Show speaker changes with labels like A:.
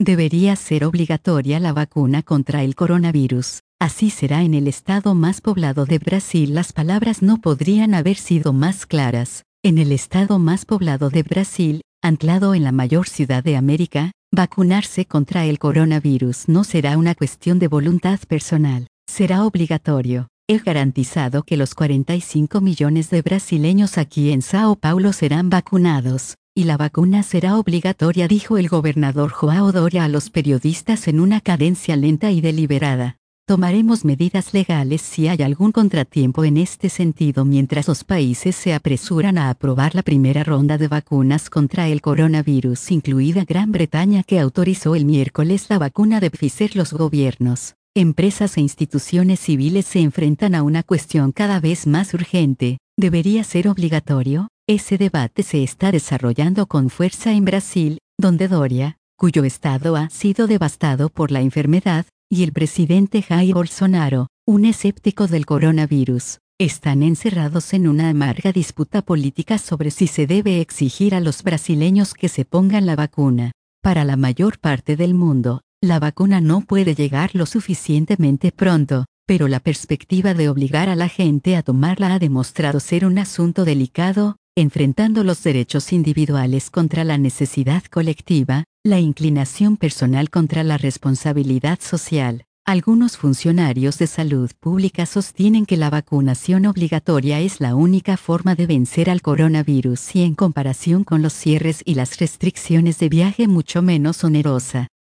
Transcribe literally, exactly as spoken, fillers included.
A: Debería ser obligatoria la vacuna contra el coronavirus. Así será en el estado más poblado de Brasil. Las palabras no podrían haber sido más claras. En el estado más poblado de Brasil, anclado en la mayor ciudad de América, vacunarse contra el coronavirus no será una cuestión de voluntad personal, será obligatorio. Es garantizado que los cuarenta y cinco millones de brasileños aquí en Sao Paulo serán vacunados, y la vacuna será obligatoria, dijo el gobernador João Doria a los periodistas en una cadencia lenta y deliberada. Tomaremos medidas legales si hay algún contratiempo en este sentido mientras los países se apresuran a aprobar la primera ronda de vacunas contra el coronavirus, incluida Gran Bretaña, que autorizó el miércoles la vacuna de Pfizer. Los gobiernos, empresas e instituciones civiles se enfrentan a una cuestión cada vez más urgente. ¿Debería ser obligatorio? Ese debate se está desarrollando con fuerza en Brasil, donde Doria, cuyo estado ha sido devastado por la enfermedad, y el presidente Jair Bolsonaro, un escéptico del coronavirus, están encerrados en una amarga disputa política sobre si se debe exigir a los brasileños que se pongan la vacuna. Para la mayor parte del mundo, la vacuna no puede llegar lo suficientemente pronto, pero la perspectiva de obligar a la gente a tomarla ha demostrado ser un asunto delicado, enfrentando los derechos individuales contra la necesidad colectiva, la inclinación personal contra la responsabilidad social. Algunos funcionarios de salud pública sostienen que la vacunación obligatoria es la única forma de vencer al coronavirus y, en comparación con los cierres y las restricciones de viaje, mucho menos onerosa.